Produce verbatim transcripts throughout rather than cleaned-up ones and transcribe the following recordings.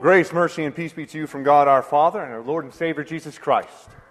Grace, mercy, and peace be to you from God our Father and our Lord and Savior Jesus Christ.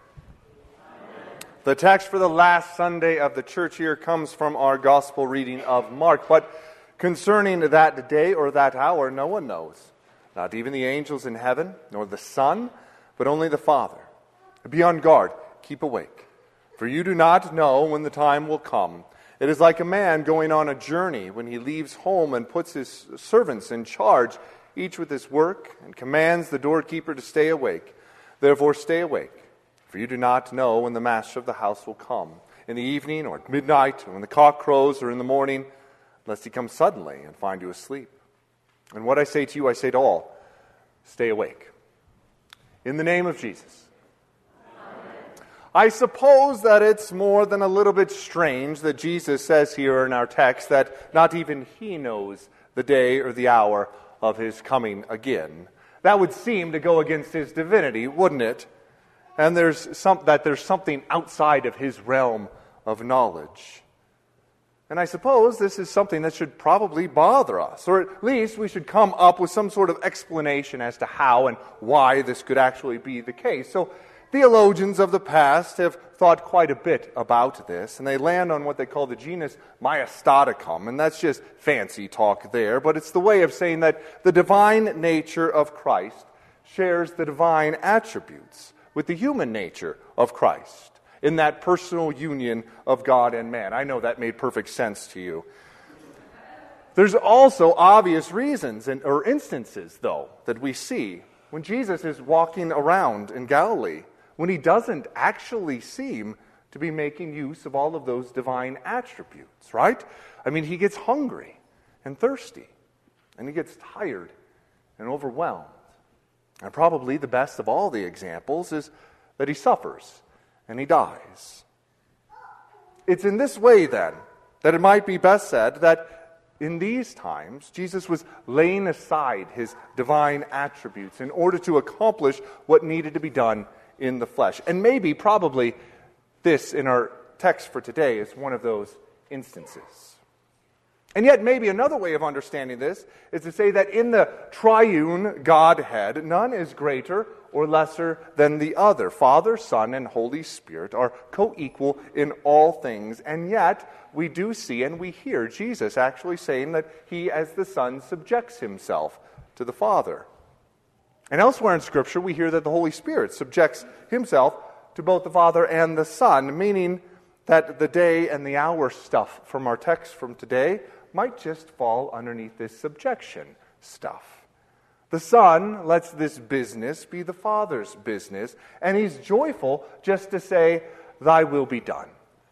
Amen. The text for the last Sunday of the church year comes from our gospel reading of Mark. But concerning that day or that hour, no one knows. Not even the angels in heaven, nor the Son, but only the Father. Be on guard, keep awake. For you do not know when the time will come. It is like a man going on a journey when he leaves home and puts his servants in charge, each with his work, and commands the doorkeeper to stay awake. Therefore stay awake, for you do not know when the master of the house will come, in the evening or at midnight, or when the cock crows, or in the morning, lest he come suddenly and find you asleep. And what I say to you, I say to all, stay awake. In the name of Jesus. Amen. I suppose that it's more than a little bit strange that Jesus says here in our text that not even he knows the day or the hour of his coming again. That would seem to go against his divinity, wouldn't it? And there's some, that there's something outside of his realm of knowledge. And I suppose this is something that should probably bother us, or at least we should come up with some sort of explanation as to how and why this could actually be the case. So theologians of the past have thought quite a bit about this, and they land on what they call the genus Majastaticum, and that's just fancy talk there, but it's the way of saying that the divine nature of Christ shares the divine attributes with the human nature of Christ in that personal union of God and man. I know that made perfect sense to you. There's also obvious reasons and, or instances, though, that we see when Jesus is walking around in Galilee, when he doesn't actually seem to be making use of all of those divine attributes, right? I mean, he gets hungry and thirsty, and he gets tired and overwhelmed. And probably the best of all the examples is that he suffers and he dies. It's in this way, then, that it might be best said that in these times, Jesus was laying aside his divine attributes in order to accomplish what needed to be done in the flesh. And maybe, probably, this in our text for today is one of those instances. And yet, maybe another way of understanding this is to say that in the triune Godhead, none is greater or lesser than the other. Father, Son, and Holy Spirit are co-equal in all things. And yet, we do see and we hear Jesus actually saying that he, as the Son, subjects himself to the Father. And elsewhere in Scripture, we hear that the Holy Spirit subjects himself to both the Father and the Son, meaning that the day and the hour stuff from our text from today might just fall underneath this subjection stuff. The Son lets this business be the Father's business, and he's joyful just to say, "Thy will be done."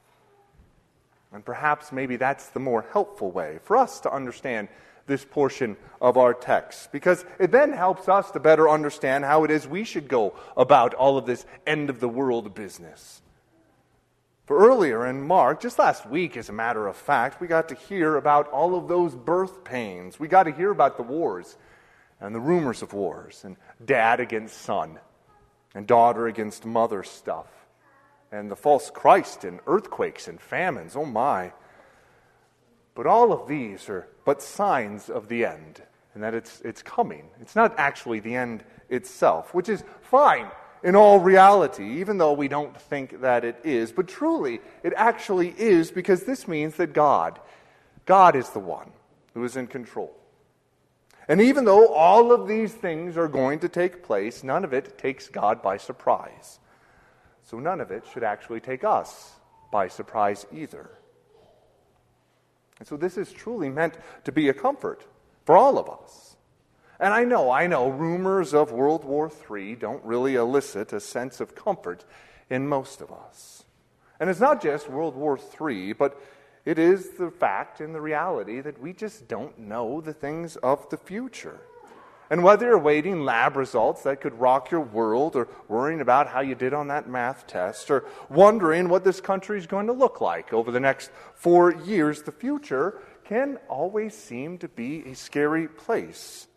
And perhaps maybe that's the more helpful way for us to understand this portion of our text, because it then helps us to better understand how it is we should go about all of this end-of-the-world business. For earlier in Mark, just last week as a matter of fact, we got to hear about all of those birth pains. We got to hear about the wars and the rumors of wars, and dad against son, and daughter against mother stuff, and the false Christ, and earthquakes and famines. Oh my. But all of these are but signs of the end, and that it's it's coming. It's not actually the end itself, which is fine in all reality, even though we don't think that it is. But truly, it actually is, because this means that God, God is the one who is in control. And even though all of these things are going to take place, none of it takes God by surprise. So none of it should actually take us by surprise either. And so this is truly meant to be a comfort for all of us. And I know, I know, rumors of World War Three don't really elicit a sense of comfort in most of us. And it's not just World War Three, but it is the fact and the reality that we just don't know the things of the future. And whether you're awaiting lab results that could rock your world, or worrying about how you did on that math test, or wondering what this country is going to look like over the next four years, the future can always seem to be a scary place.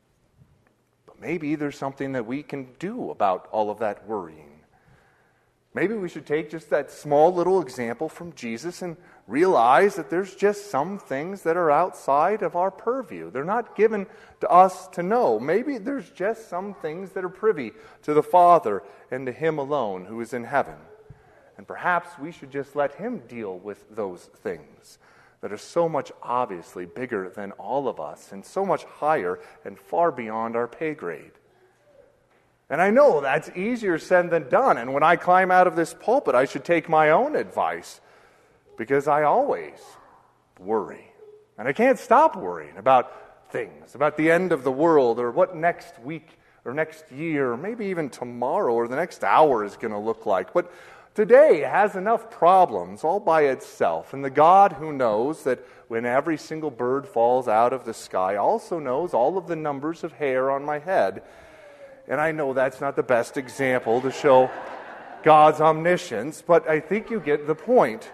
But maybe there's something that we can do about all of that worrying. Maybe we should take just that small little example from Jesus and realize that there's just some things that are outside of our purview. They're not given to us to know. Maybe there's just some things that are privy to the Father and to Him alone who is in heaven. And perhaps we should just let Him deal with those things that are so much obviously bigger than all of us and so much higher and far beyond our pay grade. And I know that's easier said than done. And when I climb out of this pulpit, I should take my own advice, because I always worry. And I can't stop worrying about things, about the end of the world, or what next week or next year, or maybe even tomorrow or the next hour is going to look like. But today has enough problems all by itself. And the God who knows that when every single bird falls out of the sky also knows all of the numbers of hair on my head. And I know that's not the best example to show God's omniscience, but I think you get the point.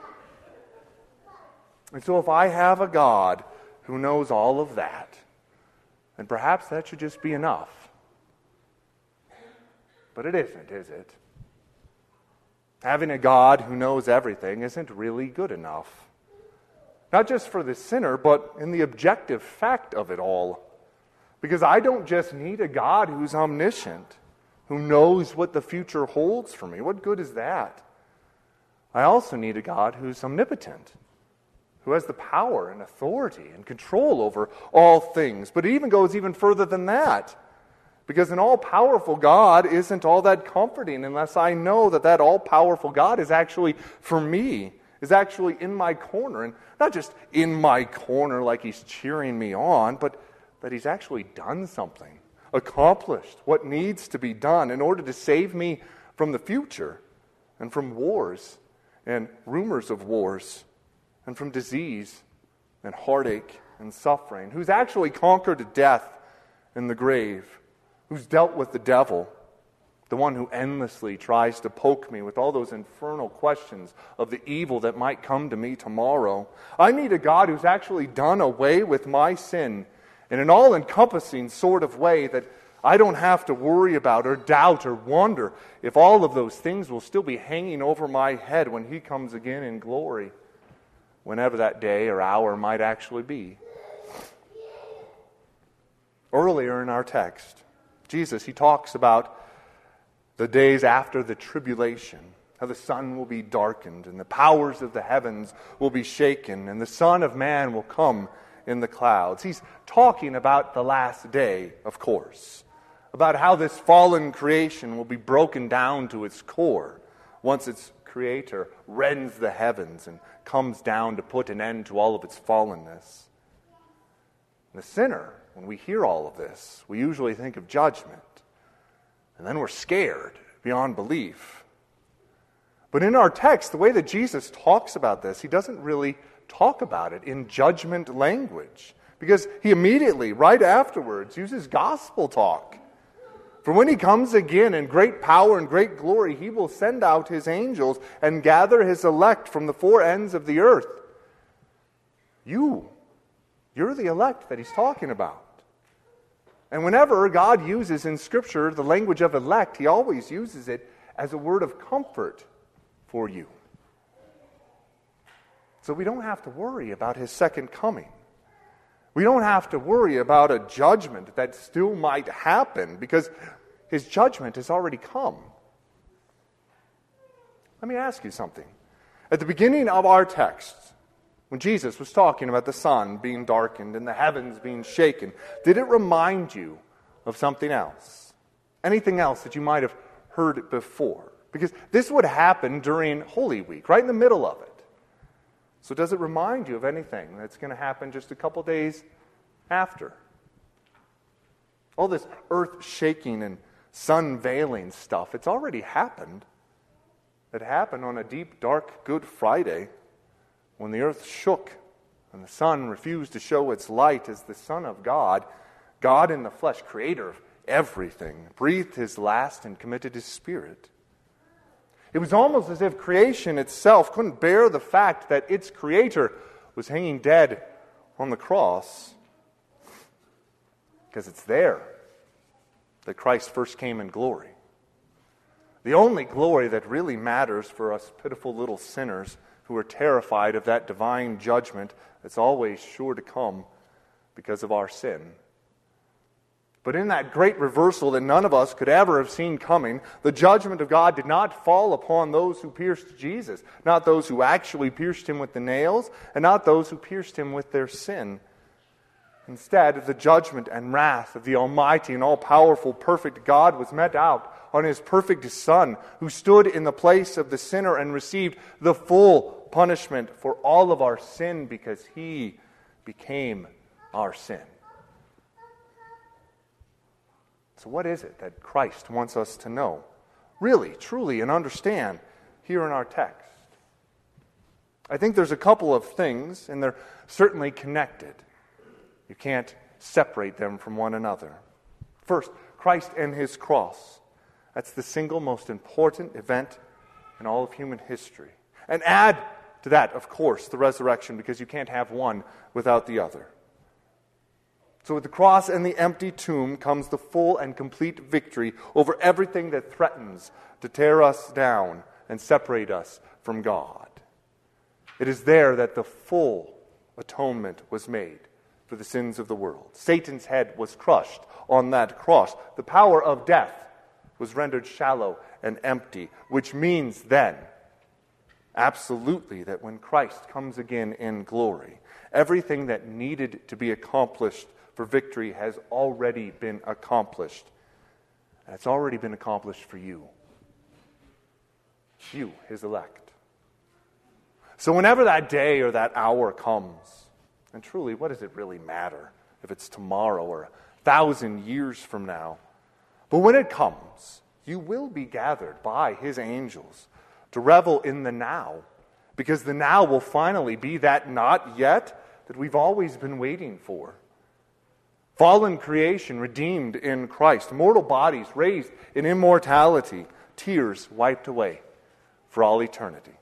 And so if I have a God who knows all of that, then perhaps that should just be enough. But it isn't, is it? Having a God who knows everything isn't really good enough. Not just for the sinner, but in the objective fact of it all. Because I don't just need a God who's omniscient, who knows what the future holds for me. What good is that? I also need a God who's omnipotent, who has the power and authority and control over all things. But it even goes even further than that. Because an all-powerful God isn't all that comforting unless I know that that all-powerful God is actually for me, is actually in my corner. And not just in my corner like He's cheering me on, but that He's actually done something, accomplished what needs to be done in order to save me from the future and from wars and rumors of wars and from disease and heartache and suffering, who's actually conquered death and the grave, who's dealt with the devil, the one who endlessly tries to poke me with all those infernal questions of the evil that might come to me tomorrow. I need a God who's actually done away with my sin in an all-encompassing sort of way that I don't have to worry about or doubt or wonder if all of those things will still be hanging over my head when He comes again in glory, whenever that day or hour might actually be. Earlier in our text, Jesus, He talks about the days after the tribulation, how the sun will be darkened and the powers of the heavens will be shaken and the Son of Man will come in the clouds. He's talking about the last day, of course, about how this fallen creation will be broken down to its core once its Creator rends the heavens and comes down to put an end to all of its fallenness. The sinner, when we hear all of this, we usually think of judgment, and then we're scared beyond belief. But in our text, the way that Jesus talks about this, He doesn't really talk about it in judgment language, because He immediately, right afterwards, uses gospel talk. For when He comes again in great power and great glory, He will send out His angels and gather His elect from the four ends of the earth. You, you're the elect that He's talking about. And whenever God uses in Scripture the language of elect, He always uses it as a word of comfort for you. So we don't have to worry about His second coming. We don't have to worry about a judgment that still might happen because His judgment has already come. Let me ask you something. At the beginning of our text, when Jesus was talking about the sun being darkened and the heavens being shaken, did it remind you of something else? Anything else that you might have heard before? Because this would happen during Holy Week, right in the middle of it. So does it remind you of anything that's going to happen just a couple days after? All this earth-shaking and sun-veiling stuff, it's already happened. It happened on a deep, dark Good Friday when the earth shook and the sun refused to show its light as the Son of God, God in the flesh, creator of everything, breathed His last and committed His Spirit. It was almost as if creation itself couldn't bear the fact that its Creator was hanging dead on the cross. Because it's there that Christ first came in glory. The only glory that really matters for us pitiful little sinners who are terrified of that divine judgment that's always sure to come because of our sin. But in that great reversal that none of us could ever have seen coming, the judgment of God did not fall upon those who pierced Jesus, not those who actually pierced him with the nails, and not those who pierced him with their sin. Instead, the judgment and wrath of the almighty and all-powerful, perfect God was meted out on his perfect Son, who stood in the place of the sinner and received the full punishment for all of our sin because he became our sin. So what is it that Christ wants us to know, really, truly, and understand here in our text? I think there's a couple of things, and they're certainly connected. You can't separate them from one another. First, Christ and his cross. That's the single most important event in all of human history. And add to that, of course, the resurrection, because you can't have one without the other. So with the cross and the empty tomb comes the full and complete victory over everything that threatens to tear us down and separate us from God. It is there that the full atonement was made for the sins of the world. Satan's head was crushed on that cross. The power of death was rendered shallow and empty, which means then, absolutely, that when Christ comes again in glory, everything that needed to be accomplished for victory has already been accomplished. And it's already been accomplished for you. You, his elect. So whenever that day or that hour comes, and truly, what does it really matter if it's tomorrow or a thousand years from now? But when it comes, you will be gathered by his angels to revel in the now, because the now will finally be that not yet that we've always been waiting for. Fallen creation redeemed in Christ, mortal bodies raised in immortality, tears wiped away for all eternity.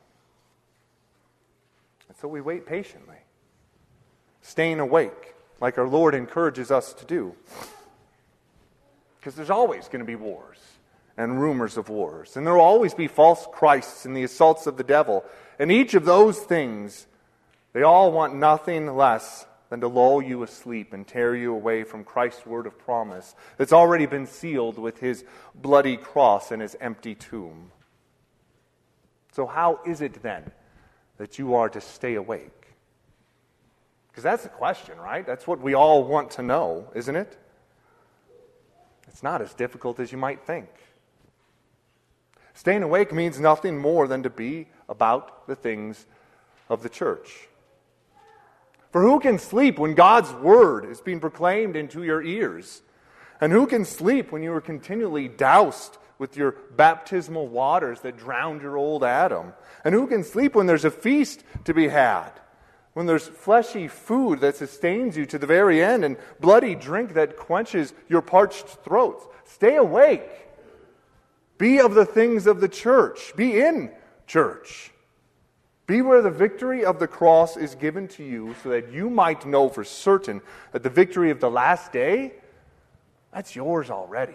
And so we wait patiently, staying awake like our Lord encourages us to do. Because there's always going to be wars and rumors of wars, and there will always be false Christs and the assaults of the devil. And each of those things, they all want nothing less than to lull you asleep and tear you away from Christ's word of promise that's already been sealed with his bloody cross and his empty tomb. So how is it then that you are to stay awake? Because that's the question, right? That's what we all want to know, isn't it? It's not as difficult as you might think. Staying awake means nothing more than to be about the things of the church. For who can sleep when God's word is being proclaimed into your ears? And who can sleep when you are continually doused with your baptismal waters that drowned your old Adam? And who can sleep when there's a feast to be had? When there's fleshy food that sustains you to the very end and bloody drink that quenches your parched throats? Stay awake. Be of the things of the church. Be in church. Be where the victory of the cross is given to you so that you might know for certain that the victory of the last day, that's yours already.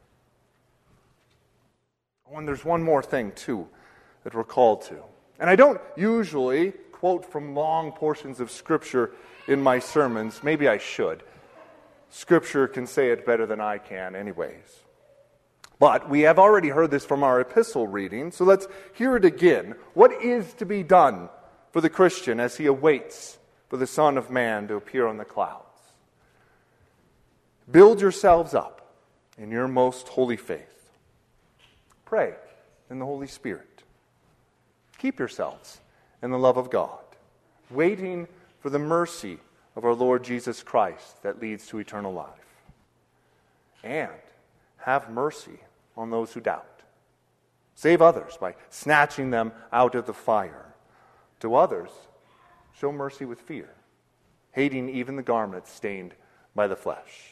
Oh, and there's one more thing, too, that we're called to. And I don't usually quote from long portions of Scripture in my sermons. Maybe I should. Scripture can say it better than I can anyways. But we have already heard this from our epistle reading, so let's hear it again. What is to be done for the Christian as he awaits for the Son of Man to appear on the clouds? Build yourselves up in your most holy faith. Pray in the Holy Spirit. Keep yourselves in the love of God, waiting for the mercy of our Lord Jesus Christ that leads to eternal life. And have mercy on those who doubt. Save others by snatching them out of the fire. To others, show mercy with fear, hating even the garments stained by the flesh.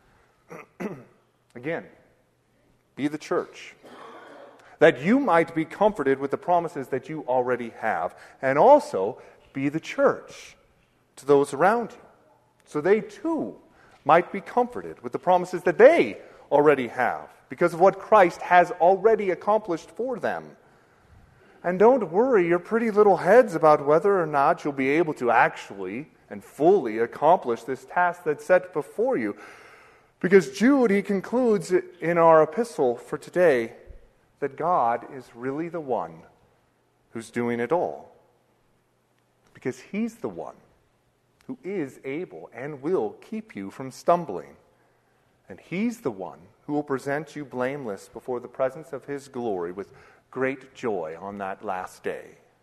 Again, be the church, that you might be comforted with the promises that you already have, and also be the church to those around you, so they too might be comforted with the promises that they already have because of what Christ has already accomplished for them. And don't worry your pretty little heads about whether or not you'll be able to actually and fully accomplish this task that's set before you. Because Jude, he concludes in our epistle for today that God is really the one who's doing it all. Because he's the one who is able and will keep you from stumbling. And he's the one who will present you blameless before the presence of his glory with great joy on that last day.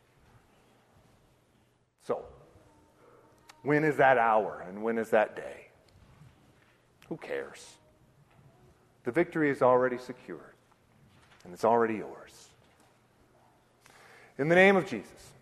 So, when is that hour and when is that day? Who cares? The victory is already secured, and it's already yours. In the name of Jesus,